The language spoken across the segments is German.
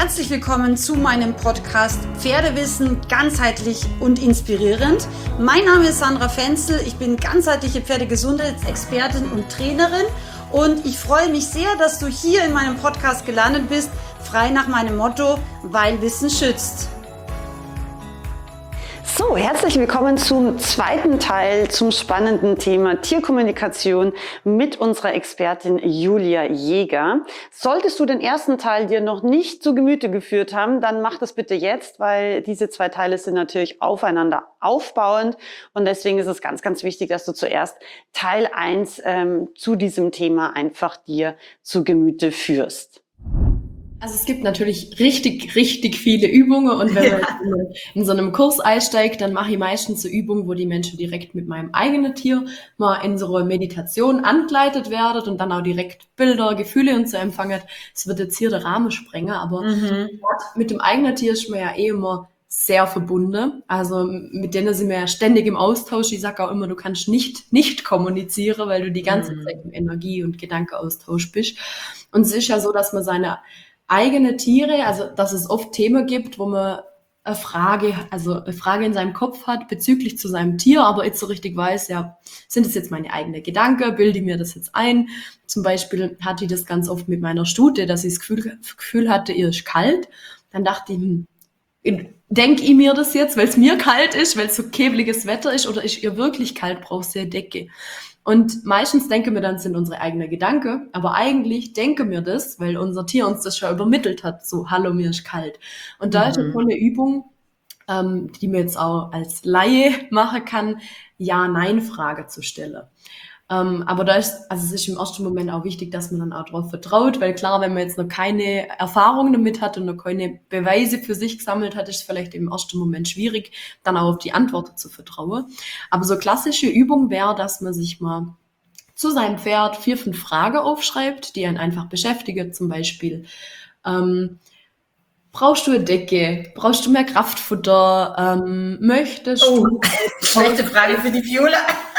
Herzlich willkommen zu meinem Podcast Pferdewissen ganzheitlich und inspirierend. Mein Name ist Sandra Fenzel, ich bin ganzheitliche Pferdegesundheitsexpertin und Trainerin und ich freue mich sehr, dass du hier in meinem Podcast gelandet bist, frei nach meinem Motto, weil Wissen schützt. So, herzlich willkommen zum zweiten Teil zum spannenden Thema Tierkommunikation mit unserer Expertin Julia Jäger. Solltest du den ersten Teil dir noch nicht zu Gemüte geführt haben, dann mach das bitte jetzt, weil diese zwei Teile sind natürlich aufeinander aufbauend und deswegen ist es ganz, ganz wichtig, dass du zuerst Teil 1 zu diesem Thema einfach dir zu Gemüte führst. Also es gibt natürlich richtig viele Übungen und wenn man in so einem Kurs einsteigt, dann mache ich meistens so Übungen, wo die Menschen direkt mit meinem eigenen Tier mal in so eine Meditation angeleitet werden und dann auch direkt Bilder, Gefühle und so empfangen. Es wird jetzt hier der Rahmen sprengen, aber mit dem eigenen Tier ist man ja eh immer sehr verbunden. Also mit denen sind wir ja ständig im Austausch. Ich sage auch immer, du kannst nicht kommunizieren, weil du die ganze Zeit im Energie- und Gedankenaustausch bist. Und es ist ja so, dass man seine eigene Tiere, also dass es oft Themen gibt, wo man eine Frage in seinem Kopf hat bezüglich zu seinem Tier, aber jetzt so richtig weiß, ja, sind das jetzt meine eigenen Gedanken, bilde ich mir das jetzt ein? Zum Beispiel hatte ich das ganz oft mit meiner Stute, dass ich das Gefühl hatte, ihr ist kalt. Dann dachte ich, denke ich mir das jetzt, weil es mir kalt ist, weil es so kebliges Wetter ist, oder ist ihr wirklich kalt, braucht sie eine Decke? Und meistens denken wir dann, sind unsere eigenen Gedanken, aber eigentlich denken wir das, weil unser Tier uns das schon übermittelt hat, so, hallo, mir ist kalt. Und da ist eine tolle Übung, die man jetzt auch als Laie machen kann, Ja-Nein-Frage zu stellen. Aber es ist im ersten Moment auch wichtig, dass man dann auch darauf vertraut, weil klar, wenn man jetzt noch keine Erfahrung damit hat und noch keine Beweise für sich gesammelt hat, ist es vielleicht im ersten Moment schwierig, dann auch auf die Antworten zu vertrauen. Aber so klassische Übung wäre, dass man sich mal zu seinem Pferd 4, 5 Fragen aufschreibt, die einen einfach beschäftigen. Zum Beispiel, brauchst du eine Decke? Brauchst du mehr Kraftfutter? Möchtest du... Schlechte Frage für die Viola.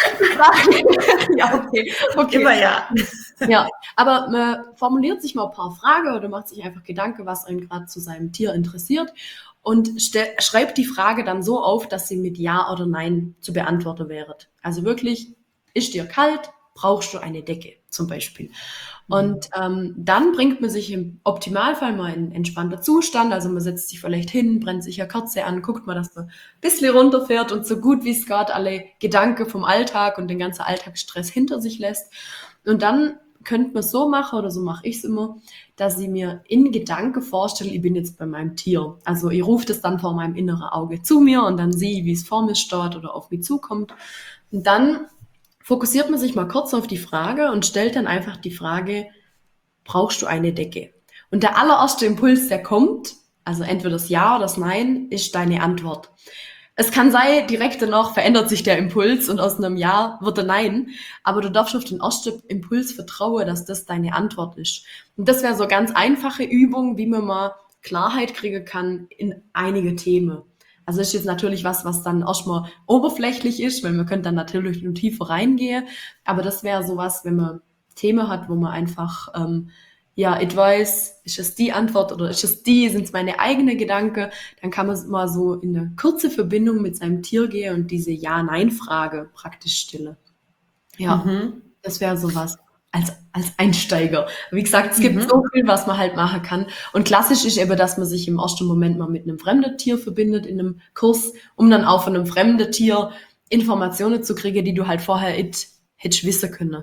Ja, okay. Immer ja. Ja, aber man formuliert sich mal ein paar Fragen oder macht sich einfach Gedanken, was einen gerade zu seinem Tier interessiert und schreibt die Frage dann so auf, dass sie mit Ja oder Nein zu beantworten wäre. Also wirklich, ist dir kalt? Brauchst du eine Decke zum Beispiel? Und dann bringt man sich im Optimalfall mal in entspannter Zustand, also man setzt sich vielleicht hin, brennt sich eine Kerze an, guckt mal, dass man ein bisschen runterfährt und so gut wie es geht alle Gedanken vom Alltag und den ganzen Alltagsstress hinter sich lässt. Und dann könnte man so machen, oder so mache ich es immer, dass ich mir in Gedanken vorstelle, ich bin jetzt bei meinem Tier. Also ich rufe das dann vor meinem inneren Auge zu mir und dann sehe ich, wie es vor mir steht oder auf mich zukommt. Und dann fokussiert man sich mal kurz auf die Frage und stellt dann einfach die Frage, brauchst du eine Decke? Und der allererste Impuls, der kommt, also entweder das Ja oder das Nein, ist deine Antwort. Es kann sein, direkt danach verändert sich der Impuls und aus einem Ja wird ein Nein, aber du darfst auf den ersten Impuls vertrauen, dass das deine Antwort ist. Und das wäre so eine ganz einfache Übung, wie man mal Klarheit kriegen kann in einige Themen. Also ist jetzt natürlich was dann erstmal oberflächlich ist, weil man könnte dann natürlich noch tiefer reingehen, aber das wäre sowas, wenn man Themen hat, wo man einfach, ich weiß, ist es die Antwort oder ist es sind es meine eigenen Gedanken, dann kann man mal so in eine kurze Verbindung mit seinem Tier gehen und diese Ja-Nein-Frage praktisch stellen. Ja, das wäre sowas als Einsteiger. Wie gesagt, es gibt so viel, was man halt machen kann. Und klassisch ist eben, dass man sich im ersten Moment mal mit einem fremden Tier verbindet in einem Kurs, um dann auch von einem fremden Tier Informationen zu kriegen, die du halt vorher hättest wissen können.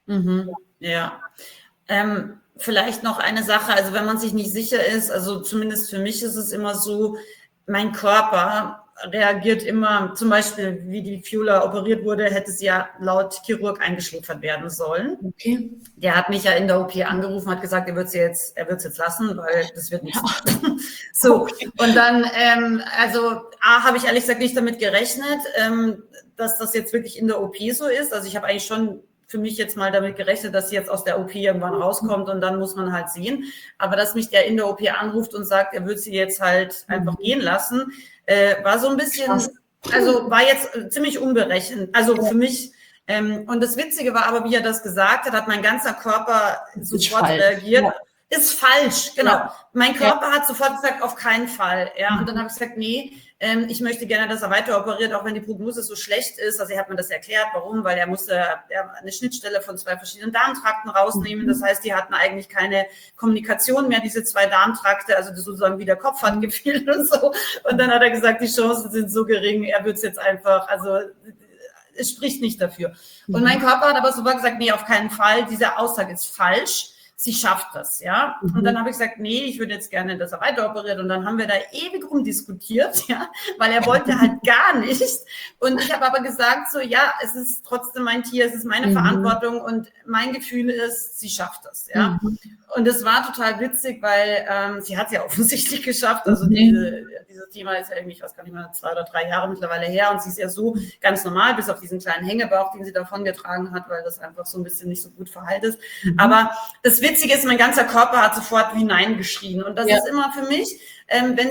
Ja. Vielleicht noch eine Sache, also wenn man sich nicht sicher ist, also zumindest für mich ist es immer so, mein Körper reagiert immer, zum Beispiel wie die Viola operiert wurde, hätte sie ja laut Chirurg eingeschläfert werden sollen. Okay. Der hat mich ja in der OP angerufen, hat gesagt, er wird es jetzt lassen, weil das wird nichts. Ja. So, okay. Und dann, habe ich ehrlich gesagt nicht damit gerechnet, dass das jetzt wirklich in der OP so ist. Also ich habe eigentlich schon für mich jetzt mal damit gerechnet, dass sie jetzt aus der OP irgendwann rauskommt und dann muss man halt sehen. Aber dass mich der in der OP anruft und sagt, er wird sie jetzt halt einfach gehen lassen, war so ein bisschen, also war jetzt ziemlich unberechnet. Also für mich, und das Witzige war aber, wie er das gesagt hat, hat mein ganzer Körper sofort reagiert. Ja. ist falsch, genau. Ja. Mein Körper hat sofort gesagt, auf keinen Fall. Ja, und dann habe ich gesagt, nee, ich möchte gerne, dass er weiter operiert, auch wenn die Prognose so schlecht ist. Also er hat mir das erklärt, warum, weil er musste eine Schnittstelle von 2 verschiedenen Darmtrakten rausnehmen. Das heißt, die hatten eigentlich keine Kommunikation mehr, diese 2 Darmtrakte, also sozusagen wie der Kopf hat gefehlt und so. Und dann hat er gesagt, die Chancen sind so gering, er wird es jetzt einfach, also es spricht nicht dafür. Und mein Körper hat aber sofort gesagt, nee, auf keinen Fall, diese Aussage ist falsch. Sie schafft das, ja. Und dann habe ich gesagt, nee, ich würde jetzt gerne, dass er weiter operiert. Und dann haben wir da ewig rumdiskutiert, ja, weil er wollte halt gar nicht. Und ich habe aber gesagt, so, ja, es ist trotzdem mein Tier, es ist meine Verantwortung und mein Gefühl ist, sie schafft das, ja. Und es war total witzig, weil sie hat es ja offensichtlich geschafft. Also dieses Thema ist ja irgendwie, ich weiß gar nicht mehr, 2 oder 3 Jahre mittlerweile her. Und sie ist ja so ganz normal, bis auf diesen kleinen Hängebauch, den sie davongetragen hat, weil das einfach so ein bisschen nicht so gut verheilt ist. Aber das Witzige ist, mein ganzer Körper hat sofort wie Nein geschrien. Und das ist immer für mich, wenn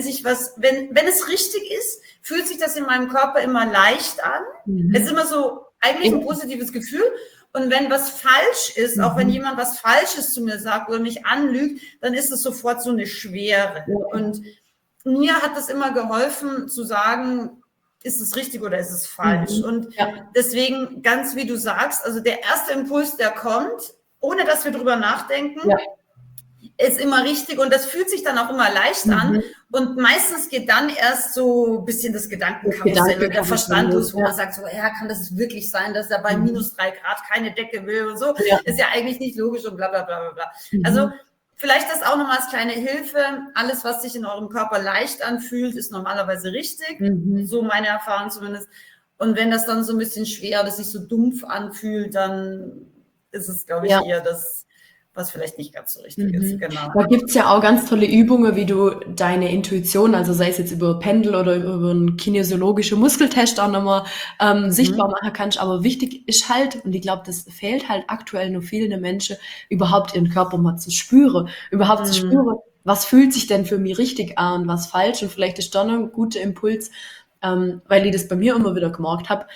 es richtig ist, fühlt sich das in meinem Körper immer leicht an. Es ist immer so eigentlich ein positives Gefühl. Und wenn was falsch ist, auch wenn jemand was Falsches zu mir sagt oder mich anlügt, dann ist es sofort so eine Schwere. Und mir hat das immer geholfen zu sagen, ist es richtig oder ist es falsch? Und deswegen, ganz wie du sagst, also der erste Impuls, der kommt, ohne dass wir drüber nachdenken, ist immer richtig und das fühlt sich dann auch immer leicht an und meistens geht dann erst so ein bisschen das Gedankenkarussell und der Verstand los, wo man sagt so, ja, kann das wirklich sein, dass er bei -3 Grad keine Decke will und so, ist ja eigentlich nicht logisch und bla bla bla bla bla. Also vielleicht das auch nochmal als kleine Hilfe, alles, was sich in eurem Körper leicht anfühlt, ist normalerweise richtig, so meine Erfahrung zumindest, und wenn das dann so ein bisschen schwer, dass sich so dumpf anfühlt, dann ist es, glaube ich, eher das, was vielleicht nicht ganz so richtig ist. Genau. Da gibt's ja auch ganz tolle Übungen, wie du deine Intuition, also sei es jetzt über Pendel oder über einen kinesiologischen Muskeltest auch nochmal sichtbar machen kannst. Aber wichtig ist halt, und ich glaube, das fehlt halt aktuell nur vielen Menschen, überhaupt ihren Körper mal zu spüren. Überhaupt zu spüren, was fühlt sich denn für mich richtig an und was falsch. Und vielleicht ist da noch ein guter Impuls, weil ich das bei mir immer wieder gemerkt habe,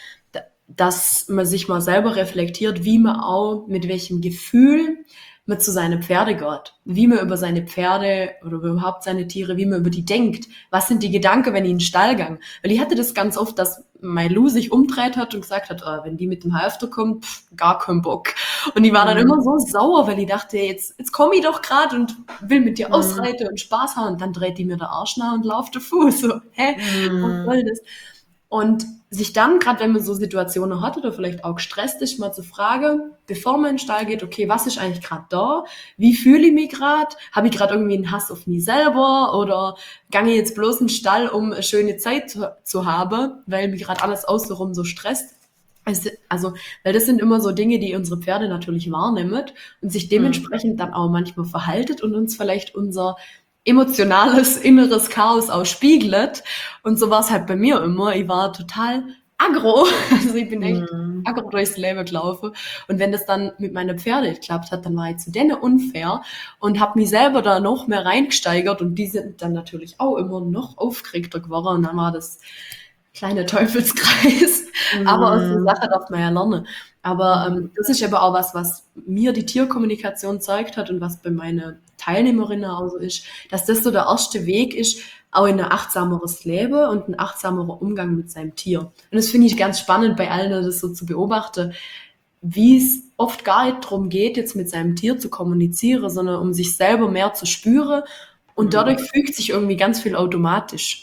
dass man sich mal selber reflektiert, wie man auch, mit welchem Gefühl man zu seinen Pferde geht, wie man über seine Pferde oder überhaupt seine Tiere, wie man über die denkt. Was sind die Gedanken, wenn ich in den Stall gang? Weil ich hatte das ganz oft, dass mein Lou sich umdreht hat und gesagt hat, wenn die mit dem Halfter kommt, gar keinen Bock. Und ich war dann immer so sauer, weil ich dachte, jetzt komme ich doch gerade und will mit dir ausreiten und Spaß haben. Und dann dreht die mir der Arsch nach und lauft der Fuß. So, was soll das? Und sich dann, gerade wenn man so Situationen hat oder vielleicht auch gestresst ist, mal zu fragen, bevor man in den Stall geht, okay, was ist eigentlich gerade da? Wie fühle ich mich gerade? Habe ich gerade irgendwie einen Hass auf mich selber? Oder gange ich jetzt bloß in den Stall, um eine schöne Zeit zu haben, weil mich gerade alles außenrum so stresst? Also, weil das sind immer so Dinge, die unsere Pferde natürlich wahrnehmen und sich dementsprechend dann auch manchmal verhaltet und uns vielleicht unser emotionales, inneres Chaos ausspiegelt. Und so war es halt bei mir immer. Ich war total aggro. Also ich bin echt aggro durchs Leben gelaufen. Und wenn das dann mit meinen Pferden geklappt hat, dann war ich zu denen unfair und habe mich selber da noch mehr reingesteigert. Und die sind dann natürlich auch immer noch aufgeregter geworden. Und dann war das kleine Teufelskreis. Aber aus der Sache darf man ja lernen. Aber das ist aber auch was mir die Tierkommunikation zeigt hat und was bei meinen Teilnehmerinnen auch so ist, dass das so der erste Weg ist, auch in ein achtsameres Leben und ein achtsamerer Umgang mit seinem Tier. Und das finde ich ganz spannend bei allen, das so zu beobachten, wie es oft gar nicht darum geht, jetzt mit seinem Tier zu kommunizieren, sondern um sich selber mehr zu spüren. Und dadurch fügt sich irgendwie ganz viel automatisch.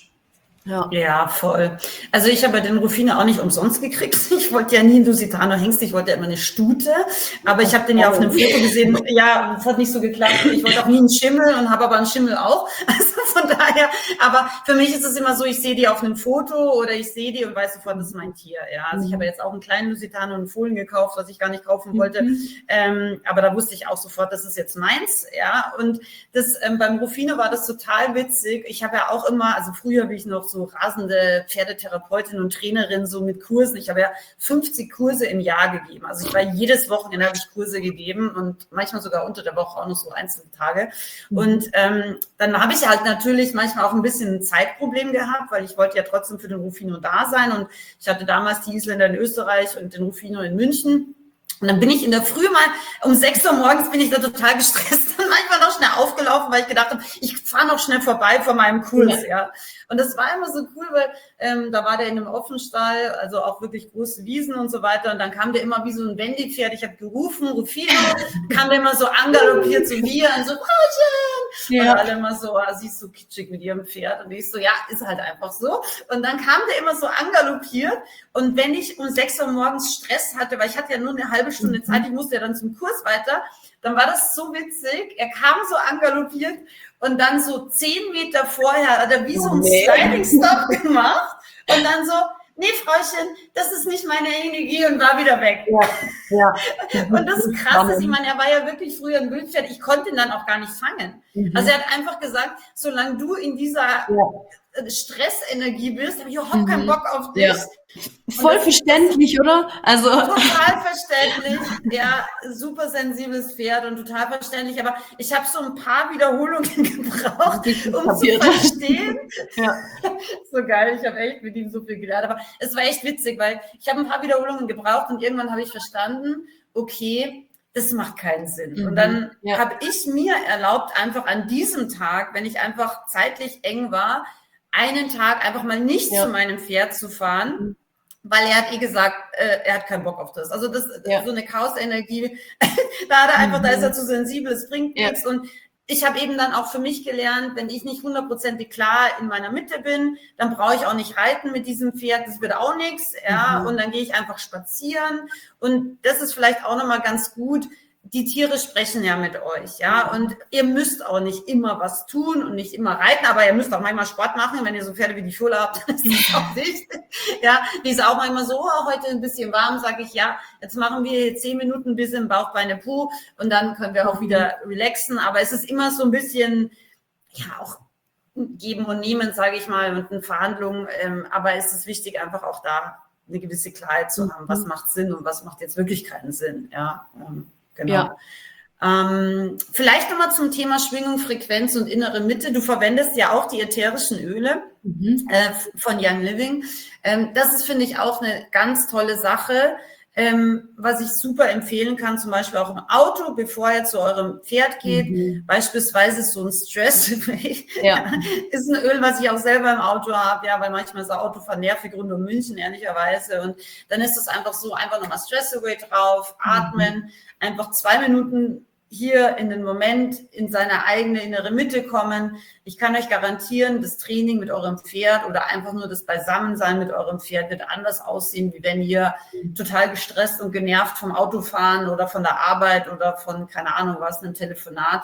Ja, voll. Also ich habe den Rufino auch nicht umsonst gekriegt. Ich wollte ja nie einen Lusitano Hengst, ich wollte ja immer eine Stute. Aber ich habe den ja auf einem Foto gesehen. Ja, das hat nicht so geklappt. Ich wollte auch nie einen Schimmel und habe aber einen Schimmel auch. Also von daher, aber für mich ist es immer so, ich sehe die auf einem Foto oder ich sehe die und weiß sofort, das ist mein Tier. Ja, also ich habe jetzt auch einen kleinen Lusitano und einen Fohlen gekauft, was ich gar nicht kaufen wollte. Aber da wusste ich auch sofort, das ist jetzt meins. Ja, und das beim Rufino war das total witzig. Ich habe ja auch immer, also früher, wie ich noch so rasende Pferdetherapeutin und Trainerin so mit Kursen. Ich habe ja 50 Kurse im Jahr gegeben. Also ich war jedes Wochenende habe ich Kurse gegeben und manchmal sogar unter der Woche auch noch so einzelne Tage. Und dann habe ich halt natürlich manchmal auch ein bisschen ein Zeitproblem gehabt, weil ich wollte ja trotzdem für den Rufino da sein und ich hatte damals die Isländer in Österreich und den Rufino in München. Und dann bin ich in der Früh mal, um 6 Uhr morgens bin ich da total gestresst und manchmal noch schnell aufgelaufen, weil ich gedacht habe, ich fahre noch schnell vorbei vor meinem Kurs, ja. Und das war immer so cool, weil da war der in einem Offenstall, also auch wirklich große Wiesen und so weiter. Und dann kam der immer wie so ein Wendy-Pferd. Ich habe gerufen, Rufino, kam der immer so angaloppiert zu mir und so, Frauchen! Und alle immer so, sie ist so kitschig mit ihrem Pferd. Und ich so, ja, ist halt einfach so. Und dann kam der immer so angaloppiert. Und wenn ich um 6 Uhr morgens Stress hatte, weil ich hatte ja nur eine halbe Stunde Zeit, ich musste ja dann zum Kurs weiter, dann war das so witzig. Er kam so angaloppiert und dann so 10 Meter vorher hat er wie so einen Sliding Stop gemacht und dann so, nee, Frauchen, das ist nicht meine Energie und war wieder weg. Ja. Und das Krasse ist, ich meine, er war ja wirklich früher ein Wildpferd, ich konnte ihn dann auch gar nicht fangen. Also er hat einfach gesagt, solange du in dieser Stressenergie bist, habe ich überhaupt keinen Bock auf dich. Voll verständlich, oder? Also total verständlich. Ja, super sensibles Pferd und total verständlich. Aber ich habe so ein paar Wiederholungen gebraucht, um zu verstehen. So geil, ich habe echt mit ihm so viel gelernt. Aber es war echt witzig, weil ich habe ein paar Wiederholungen gebraucht und irgendwann habe ich verstanden, okay, das macht keinen Sinn. Und dann habe ich mir erlaubt, einfach an diesem Tag, wenn ich einfach zeitlich eng war, einen Tag einfach mal nicht zu meinem Pferd zu fahren, weil er hat gesagt, er hat keinen Bock auf das. Also das so eine Chaos-Energie, da hat er einfach, da ist er zu sensibel, es bringt nichts. Und ich habe eben dann auch für mich gelernt, wenn ich nicht 100% klar in meiner Mitte bin, dann brauche ich auch nicht reiten mit diesem Pferd, das wird auch nichts. Ja, und dann gehe ich einfach spazieren. Und das ist vielleicht auch nochmal ganz gut, die Tiere sprechen ja mit euch, ja, und ihr müsst auch nicht immer was tun und nicht immer reiten, aber ihr müsst auch manchmal Sport machen, wenn ihr so Pferde wie die Schule habt, das ist auch wichtig, ja, die ist auch manchmal so, heute ein bisschen warm, sage ich, ja, jetzt machen wir 10 Minuten bis im Bauch, Beine, Po und dann können wir auch wieder relaxen, aber es ist immer so ein bisschen, ja, auch geben und nehmen, sage ich mal, und eine Verhandlung, aber es ist wichtig, einfach auch da eine gewisse Klarheit zu haben, was macht Sinn und was macht jetzt wirklich keinen Sinn, ja, genau. Vielleicht nochmal zum Thema Schwingung, Frequenz und innere Mitte. Du verwendest ja auch die ätherischen Öle von Young Living. Das ist, finde ich, auch eine ganz tolle Sache, was ich super empfehlen kann, zum Beispiel auch im Auto, bevor ihr zu eurem Pferd geht. Beispielsweise so ein Stress ist ein Öl, was ich auch selber im Auto habe, ja, weil manchmal ist das Autofahren nervig rund um München, ehrlicherweise. Und dann ist es einfach so, einfach nochmal Stress Away drauf, atmen, einfach 2 Minuten hier in den Moment, in seine eigene innere Mitte kommen. Ich kann euch garantieren, das Training mit eurem Pferd oder einfach nur das Beisammensein mit eurem Pferd wird anders aussehen, wie wenn ihr total gestresst und genervt vom Autofahren oder von der Arbeit oder von, keine Ahnung was, einem Telefonat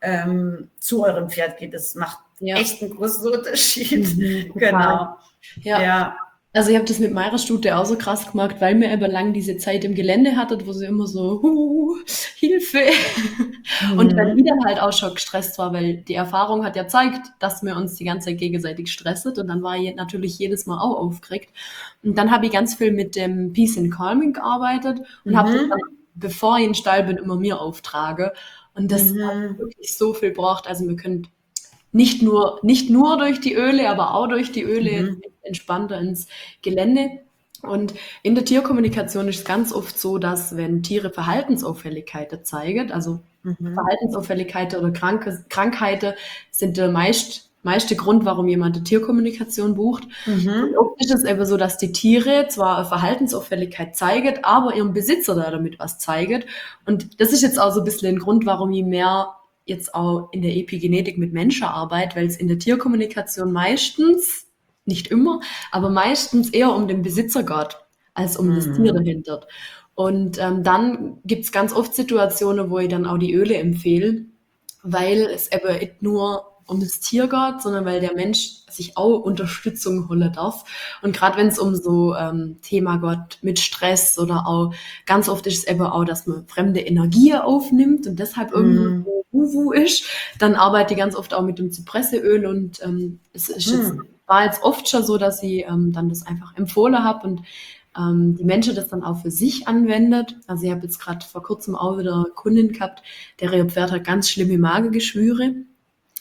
zu eurem Pferd geht. Das macht echt einen großen Unterschied. Genau. Ja. Also ich habe das mit meiner Stute auch so krass gemacht, weil wir eben lang diese Zeit im Gelände hatten, wo sie immer so, Hilfe. Und dann wieder halt auch schon gestresst war, weil die Erfahrung hat ja gezeigt, dass wir uns die ganze Zeit gegenseitig stressen und dann war ich natürlich jedes Mal auch aufgeregt. Und dann habe ich ganz viel mit dem Peace and Calming gearbeitet und habe das dann, bevor ich in den Stall bin, immer mir auftrage. Und das hat wirklich so viel gebracht. Also wir können nicht nur durch die Öle, aber auch durch die Öle entspannter ins Gelände. Und in der Tierkommunikation ist es ganz oft so, dass wenn Tiere Verhaltensauffälligkeiten zeigen, also Verhaltensauffälligkeiten oder Krankheiten sind der meiste Grund, warum jemand eine Tierkommunikation bucht. Und oft ist es eben so, dass die Tiere zwar eine Verhaltensauffälligkeit zeigen, aber ihrem Besitzer da damit was zeigen. Und das ist jetzt auch so ein bisschen ein Grund, warum ich mehr jetzt auch in der Epigenetik mit Menschen arbeite, weil es in der Tierkommunikation meistens, nicht immer, aber meistens eher um den Besitzer geht, als um das Tier dahinter. Und dann gibt es ganz oft Situationen, wo ich dann auch die Öle empfehle, weil es eben nicht nur um das Tier geht, sondern weil der Mensch sich auch Unterstützung holen darf. Und gerade wenn es um so Thema geht mit Stress oder auch, ganz oft ist es eben auch, dass man fremde Energie aufnimmt und deshalb irgendwo Uwu ist, dann arbeite ich ganz oft auch mit dem Zypresseöl und es ist war jetzt oft schon so, dass ich dann das einfach empfohlen habe und die Menschen das dann auch für sich anwendet. Also ich habe jetzt gerade vor kurzem auch wieder eine Kundin gehabt, der ihr Pferd hat ganz schlimme Magengeschwüre.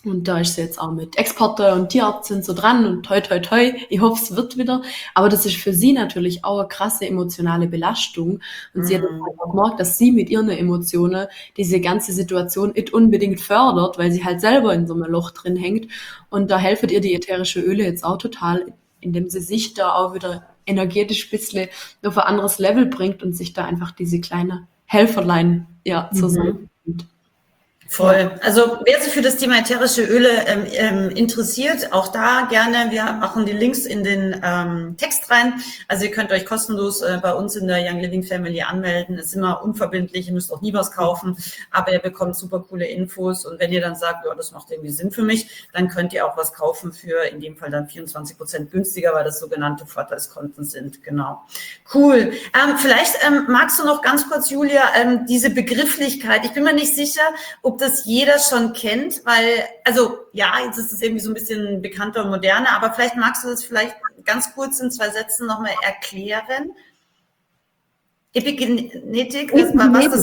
Und da ist sie jetzt auch mit Exporte und Tierarzt sind so dran und toi, toi, toi. Ich hoffe, es wird wieder. Aber das ist für sie natürlich auch eine krasse emotionale Belastung. Und sie hat halt auch gemerkt, dass sie mit ihren Emotionen diese ganze Situation nicht unbedingt fördert, weil sie halt selber in so einem Loch drin hängt. Und da helfen ihr die ätherische Öle jetzt auch total, indem sie sich da auch wieder energetisch ein bisschen auf ein anderes Level bringt und sich da einfach diese kleine Helferlein zusammen. Voll. Also wer sich für das Thema ätherische Öle interessiert, auch da gerne. Wir machen die Links in den Text rein. Also ihr könnt euch kostenlos bei uns in der Young Living Family anmelden. Ist immer unverbindlich, ihr müsst auch nie was kaufen, aber ihr bekommt super coole Infos. Und wenn ihr dann sagt, ja, das macht irgendwie Sinn für mich, dann könnt ihr auch was kaufen für in dem Fall dann 24% günstiger, weil das sogenannte Vorteilskonten sind. Genau. Cool. Vielleicht magst du noch ganz kurz, Julia, diese Begrifflichkeit. Ich bin mir nicht sicher, ob das jeder schon kennt, weil, also ja, jetzt ist es irgendwie so ein bisschen bekannter und moderner, aber vielleicht magst du das vielleicht ganz kurz in 2 Sätzen nochmal erklären. Epigenetik, was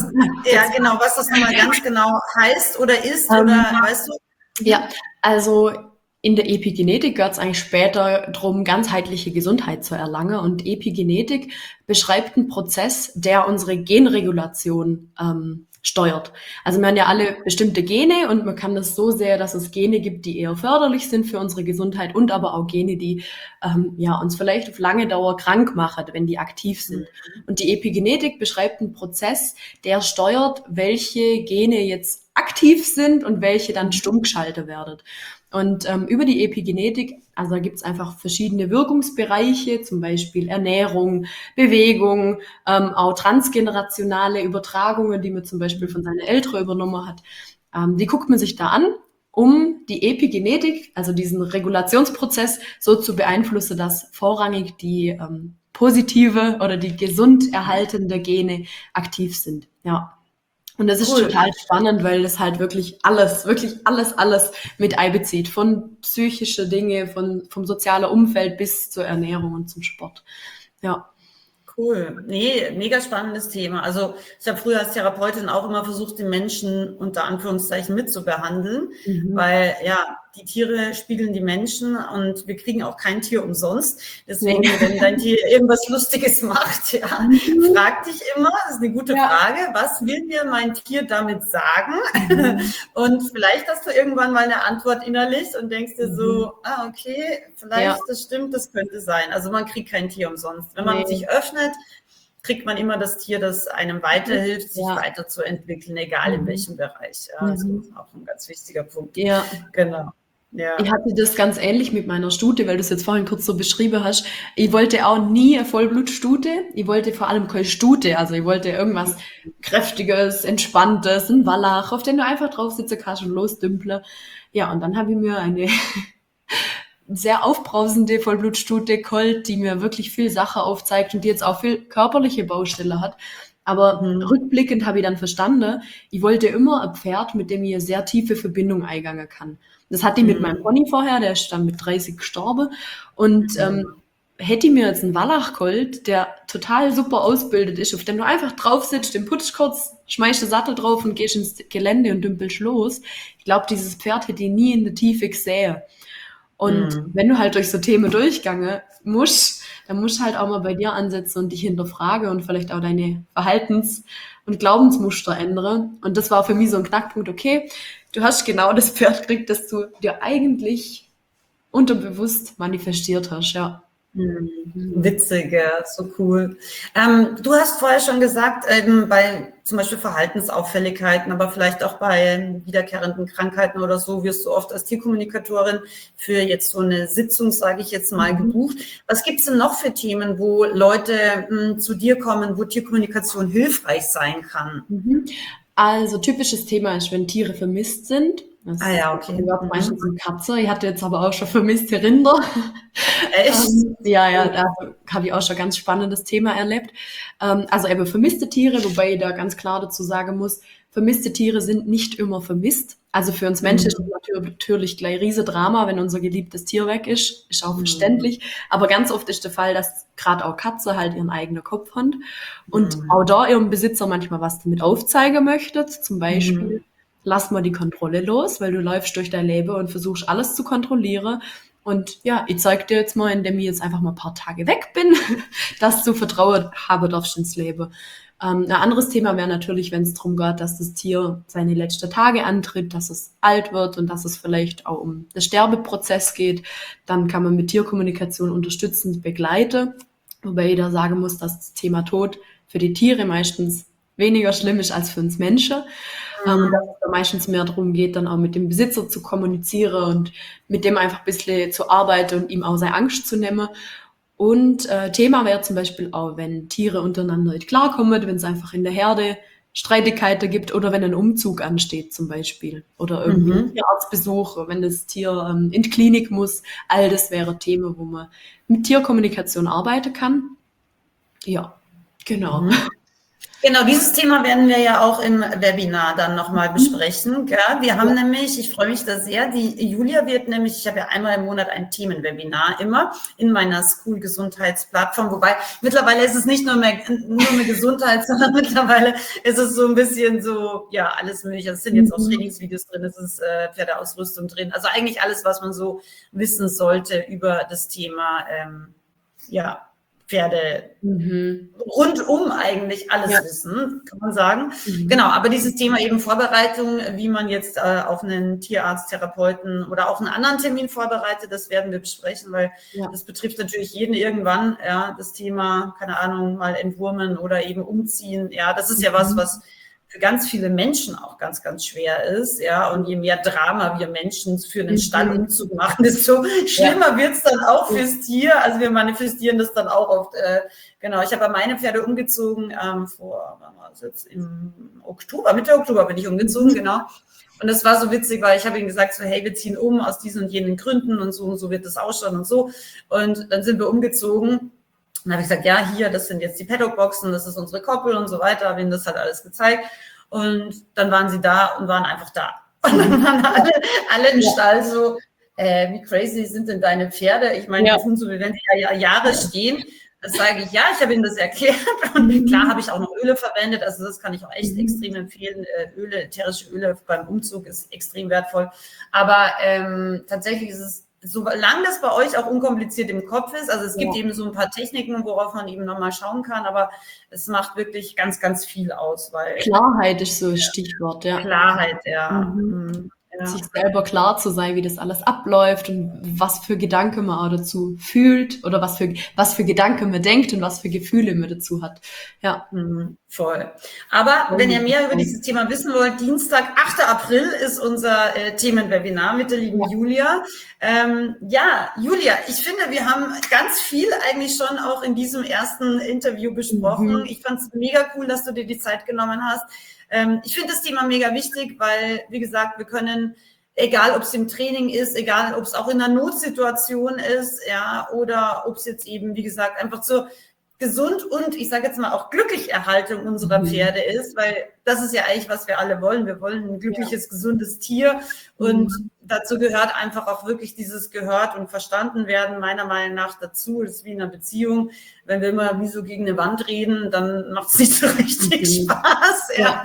das nochmal ganz genau heißt oder ist, oder weißt du? Ja, also in der Epigenetik geht es eigentlich später darum, ganzheitliche Gesundheit zu erlangen. Und Epigenetik beschreibt einen Prozess, der unsere Genregulation steuert. Also wir haben ja alle bestimmte Gene und man kann das so sehen, dass es Gene gibt, die eher förderlich sind für unsere Gesundheit und aber auch Gene, die uns vielleicht auf lange Dauer krank machen, wenn die aktiv sind. Und die Epigenetik beschreibt einen Prozess, der steuert, welche Gene jetzt aktiv sind und welche dann stumm geschaltet werden. Und über die Epigenetik, also da gibt's einfach verschiedene Wirkungsbereiche, zum Beispiel Ernährung, Bewegung, auch transgenerationale Übertragungen, die man zum Beispiel von seinen Eltern übernommen hat. Die guckt man sich da an, um die Epigenetik, also diesen Regulationsprozess, so zu beeinflussen, dass vorrangig die positive oder die gesund erhaltende Gene aktiv sind. Ja. Und das ist total spannend, weil das halt wirklich alles mit einbezieht. Von psychische Dinge, vom sozialen Umfeld bis zur Ernährung und zum Sport. Ja. Cool. Nee, mega spannendes Thema. Also ich habe früher als Therapeutin auch immer versucht, den Menschen unter Anführungszeichen mitzubehandeln, weil ja, die Tiere spiegeln die Menschen und wir kriegen auch kein Tier umsonst. Deswegen, wenn dein Tier irgendwas Lustiges macht, ja, frag dich immer, das ist eine gute Frage, was will mir mein Tier damit sagen? Und vielleicht hast du irgendwann mal eine Antwort innerlich und denkst dir so, okay, vielleicht das stimmt, das könnte sein. Also man kriegt kein Tier umsonst. Wenn man sich öffnet, kriegt man immer das Tier, das einem weiterhilft, sich weiterzuentwickeln, egal in welchem Bereich. Ja, also das ist auch ein ganz wichtiger Punkt. Ja. Genau. Ja. Ich hatte das ganz ähnlich mit meiner Stute, weil du es jetzt vorhin kurz so beschrieben hast. Ich wollte auch nie eine Vollblutstute. Ich wollte vor allem keine Stute. Also ich wollte irgendwas Kräftiges, Entspanntes, ein Wallach, auf den du einfach drauf sitzen kannst und losdümpeln. Ja, und dann habe ich mir eine sehr aufbrausende Vollblutstute geholt, die mir wirklich viel Sache aufzeigt und die jetzt auch viel körperliche Baustelle hat. Aber rückblickend habe ich dann verstanden, ich wollte immer ein Pferd, mit dem ich eine sehr tiefe Verbindung eingangen kann. Das hatte ich mit meinem Pony vorher, der ist dann mit 30 gestorben. Und hätte ich mir jetzt einen Wallach geholt, der total super ausgebildet ist, auf dem du einfach drauf sitzt, den putzt kurz, schmeißt den Sattel drauf und gehst ins Gelände und dümpelst los. Ich glaube, dieses Pferd hätte ich nie in der Tiefe gesehen. Und wenn du halt durch so Themen durchgangen musst, dann musst du halt auch mal bei dir ansetzen und dich hinterfragen und vielleicht auch deine Verhaltens- und Glaubensmuster ändern. Und das war für mich so ein Knackpunkt, okay, du hast genau das Pferd gekriegt, das du dir eigentlich unterbewusst manifestiert hast, ja. Witzig, ja, so cool. Du hast vorher schon gesagt, bei zum Beispiel Verhaltensauffälligkeiten, aber vielleicht auch bei wiederkehrenden Krankheiten oder so, wirst du oft als Tierkommunikatorin für jetzt so eine Sitzung, sage ich jetzt mal, gebucht. Was gibt's denn noch für Themen, wo Leute zu dir kommen, wo Tierkommunikation hilfreich sein kann? Also typisches Thema ist, wenn Tiere vermisst sind. Das okay. Meistens eine Katze. Ich hatte jetzt aber auch schon vermisste Rinder. Echt? Da habe ich auch schon ganz spannendes Thema erlebt. Also eben vermisste Tiere, wobei ich da ganz klar dazu sagen muss, vermisste Tiere sind nicht immer vermisst. Also für uns Menschen ist es natürlich gleich riese Drama, wenn unser geliebtes Tier weg ist auch verständlich. Aber ganz oft ist der Fall, dass gerade auch Katze halt ihren eigenen Kopf hat und auch da ihrem Besitzer manchmal was damit aufzeigen möchte. Zum Beispiel, lass mal die Kontrolle los, weil du läufst durch dein Leben und versuchst alles zu kontrollieren. Und ja, ich zeig dir jetzt mal, indem ich jetzt einfach mal ein paar Tage weg bin, dass du Vertrauen haben darfst ins Leben. Ein anderes Thema wäre natürlich, wenn es darum geht, dass das Tier seine letzten Tage antritt, dass es alt wird und dass es vielleicht auch um den Sterbeprozess geht. Dann kann man mit Tierkommunikation unterstützend begleiten, wobei jeder sagen muss, dass das Thema Tod für die Tiere meistens weniger schlimm ist als für uns Menschen. Und dass es da meistens mehr darum geht, dann auch mit dem Besitzer zu kommunizieren und mit dem einfach ein bisschen zu arbeiten und ihm auch seine Angst zu nehmen. Und Thema wäre zum Beispiel auch, wenn Tiere untereinander nicht klarkommen, wenn es einfach in der Herde Streitigkeiten gibt oder wenn ein Umzug ansteht zum Beispiel oder irgendwie ein Tierarztbesuch, wenn das Tier in die Klinik muss. All das wäre Themen, wo man mit Tierkommunikation arbeiten kann. Ja, genau. Genau, dieses Thema werden wir ja auch im Webinar dann nochmal besprechen. Gell? Wir haben nämlich, ich freue mich da sehr, die Julia wird nämlich, ich habe ja einmal im Monat ein Themenwebinar immer in meiner School-Gesundheitsplattform, wobei mittlerweile ist es nicht nur mehr Gesundheit, sondern mittlerweile ist es so ein bisschen so, ja, alles mögliche. Es sind jetzt auch Trainingsvideos drin, es ist Pferdeausrüstung drin, also eigentlich alles, was man so wissen sollte über das Thema, ja, Pferde rundum eigentlich alles wissen, kann man sagen. Genau, aber dieses Thema eben Vorbereitung, wie man jetzt auf einen Tierarzt, Therapeuten oder auch einen anderen Termin vorbereitet, das werden wir besprechen, weil das betrifft natürlich jeden irgendwann, ja, das Thema, keine Ahnung, mal entwurmen oder eben umziehen, ja, das ist ja was für ganz viele Menschen auch ganz, ganz schwer ist, ja, und je mehr Drama wir Menschen für einen Stallumzug machen, desto schlimmer wird's dann auch fürs Tier, also wir manifestieren das dann auch oft, genau, ich habe meine Pferde umgezogen wann war das jetzt, im Oktober, Mitte Oktober bin ich umgezogen, genau, und das war so witzig, weil ich habe ihnen gesagt, so, hey, wir ziehen um aus diesen und jenen Gründen und so wird das ausschauen und so, und dann sind wir umgezogen. Dann habe ich gesagt, ja, hier, das sind jetzt die Paddock-Boxen, das ist unsere Koppel und so weiter, habe ihnen das halt alles gezeigt. Und dann waren sie da und waren einfach da. Und dann waren alle im Stall so, wie crazy sind denn deine Pferde? Ich meine, die sind so, wie wenn sie ja Jahre stehen. Das sage ich, ja, ich habe ihnen das erklärt. Und klar habe ich auch noch Öle verwendet, also das kann ich auch echt extrem empfehlen. Öle, ätherische Öle beim Umzug ist extrem wertvoll. Aber tatsächlich ist es, solange das bei euch auch unkompliziert im Kopf ist, also es gibt eben so ein paar Techniken, worauf man eben nochmal schauen kann, aber es macht wirklich ganz, ganz viel aus, weil Klarheit ist so ein Stichwort, ja. Klarheit, ja. Sich selber klar zu sein, wie das alles abläuft und was für Gedanken man auch dazu fühlt oder was für Gedanken man denkt und was für Gefühle man dazu hat. Ja. Voll. Aber wenn ihr mehr über dieses Thema wissen wollt, Dienstag, 8. April ist unser Themenwebinar mit der lieben Julia. Ja, Julia, ich finde, wir haben ganz viel eigentlich schon auch in diesem ersten Interview besprochen. Ich fand es mega cool, dass du dir die Zeit genommen hast. Ich finde das Thema mega wichtig, weil, wie gesagt, wir können, egal ob es im Training ist, egal ob es auch in einer Notsituation ist, ja, oder ob es jetzt eben, wie gesagt, einfach so gesund und, ich sage jetzt mal, auch glücklich Erhaltung unserer Pferde ist, weil das ist ja eigentlich, was wir alle wollen. Wir wollen ein glückliches, gesundes Tier und dazu gehört einfach auch wirklich dieses gehört und verstanden werden, meiner Meinung nach dazu. Das ist wie in einer Beziehung. Wenn wir immer wie so gegen eine Wand reden, dann macht es nicht so richtig Spaß. Ja.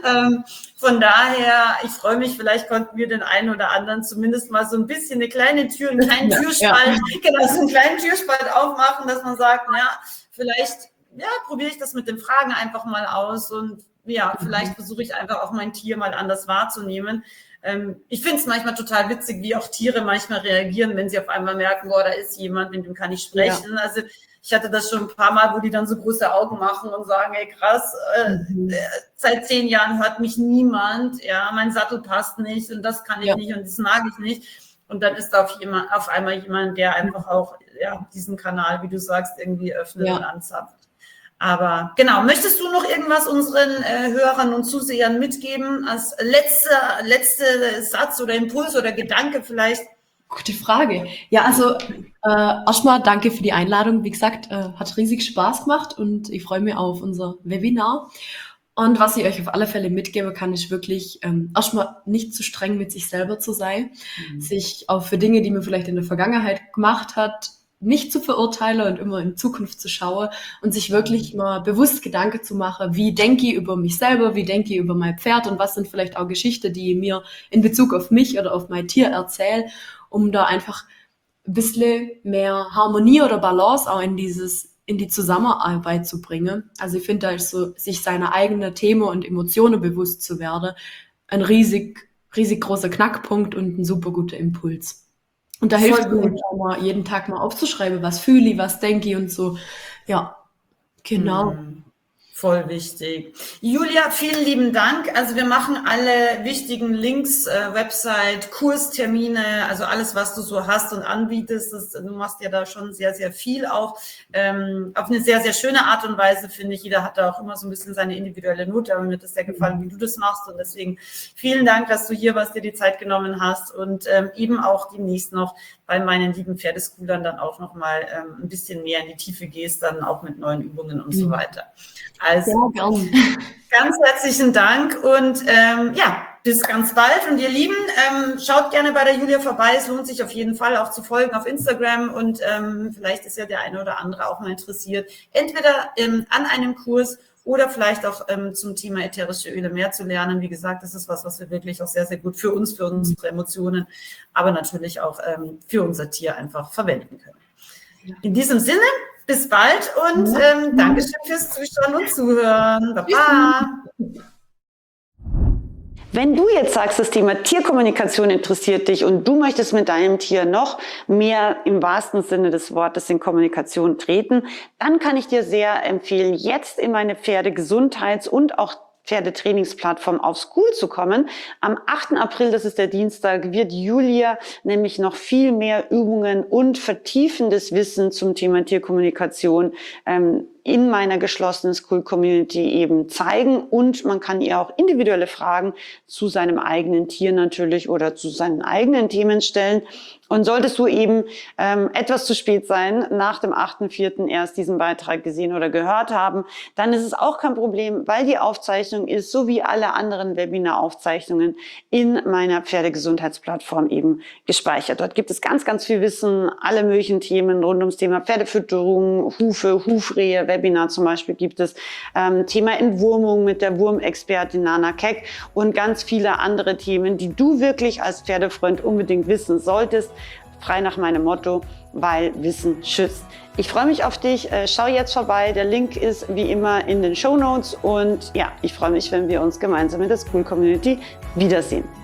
Von daher, ich freue mich, vielleicht konnten wir den einen oder anderen zumindest mal so ein bisschen eine kleine Tür, einen kleinen Türspalt, genau, so einen kleinen Türspalt aufmachen, dass man sagt, ja, vielleicht, ja, probiere ich das mit den Fragen einfach mal aus und ja, vielleicht versuche ich einfach auch mein Tier mal anders wahrzunehmen. Ich finde es manchmal total witzig, wie auch Tiere manchmal reagieren, wenn sie auf einmal merken, boah, da ist jemand, mit dem kann ich sprechen. Also ich hatte das schon ein paar Mal, wo die dann so große Augen machen und sagen, ey krass, seit 10 Jahren hört mich niemand, ja, mein Sattel passt nicht und das kann ich nicht und das mag ich nicht. Und dann ist da auf einmal jemand, der einfach auch diesen Kanal, wie du sagst, irgendwie öffnet und anzapft. Aber genau, möchtest du noch irgendwas unseren Hörern und Zusehern mitgeben als letzter Satz oder Impuls oder Gedanke vielleicht? Gute Frage. Ja, also erstmal danke für die Einladung. Wie gesagt, hat riesig Spaß gemacht und ich freue mich auf unser Webinar. Und was ich euch auf alle Fälle mitgeben kann, ist wirklich erstmal nicht zu streng mit sich selber zu sein, sich auch für Dinge, die man vielleicht in der Vergangenheit gemacht hat, nicht zu verurteilen und immer in Zukunft zu schauen und sich wirklich mal bewusst Gedanken zu machen, wie denke ich über mich selber, wie denke ich über mein Pferd und was sind vielleicht auch Geschichten, die ich mir in Bezug auf mich oder auf mein Tier erzähle, um da einfach ein bisschen mehr Harmonie oder Balance auch in die Zusammenarbeit zu bringen. Also ich finde, da ist so, sich seiner eigenen Themen und Emotionen bewusst zu werden, ein riesig großer Knackpunkt und ein super guter Impuls. Und da hilft es Voll gut. auch mal, jeden Tag mal aufzuschreiben, was fühle ich, was denke ich und so. Ja, genau. Voll wichtig. Julia, vielen lieben Dank. Also wir machen alle wichtigen Links, Website, Kurstermine, also alles, was du so hast und anbietest. Du machst ja da schon sehr, sehr viel auch. Auf eine sehr, sehr schöne Art und Weise, finde ich. Jeder hat da auch immer so ein bisschen seine individuelle Note, aber mir hat das sehr gefallen, wie du das machst. Und deswegen vielen Dank, dass du hier warst, dir die Zeit genommen hast und eben auch demnächst noch bei meinen lieben Pferdeschoolern dann auch nochmal ein bisschen mehr in die Tiefe gehst, dann auch mit neuen Übungen und so weiter. Also ganz herzlichen Dank und ja, bis ganz bald. Und ihr Lieben, schaut gerne bei der Julia vorbei. Es lohnt sich auf jeden Fall auch zu folgen auf Instagram und vielleicht ist ja der eine oder andere auch mal interessiert, entweder an einem Kurs oder vielleicht auch zum Thema ätherische Öle mehr zu lernen. Wie gesagt, das ist was wir wirklich auch sehr, sehr gut für uns, für unsere Emotionen, aber natürlich auch für unser Tier einfach verwenden können. In diesem Sinne, bis bald und Dankeschön fürs Zuschauen und Zuhören. Baba! Wenn du jetzt sagst, das Thema Tierkommunikation interessiert dich und du möchtest mit deinem Tier noch mehr im wahrsten Sinne des Wortes in Kommunikation treten, dann kann ich dir sehr empfehlen, jetzt in meine Pferdegesundheits- und auch Pferdetrainingsplattform auf School zu kommen. Am 8. April, das ist der Dienstag, wird Julia nämlich noch viel mehr Übungen und vertiefendes Wissen zum Thema Tierkommunikation in meiner geschlossenen School Community eben zeigen und man kann ihr auch individuelle Fragen zu seinem eigenen Tier natürlich oder zu seinen eigenen Themen stellen. Und solltest du eben etwas zu spät sein, nach dem 8.4. erst diesen Beitrag gesehen oder gehört haben, dann ist es auch kein Problem, weil die Aufzeichnung ist, so wie alle anderen Webinar-Aufzeichnungen, in meiner Pferdegesundheitsplattform eben gespeichert. Dort gibt es ganz, ganz viel Wissen, alle möglichen Themen rund ums Thema Pferdefütterung, Hufe, Hufrehe, Webinar zum Beispiel gibt es, Thema Entwurmung mit der Wurmexpertin Nana Keck und ganz viele andere Themen, die du wirklich als Pferdefreund unbedingt wissen solltest. Frei nach meinem Motto, weil Wissen schützt. Ich freue mich auf dich. Schau jetzt vorbei. Der Link ist wie immer in den Shownotes und ja, ich freue mich, wenn wir uns gemeinsam in der School Community wiedersehen.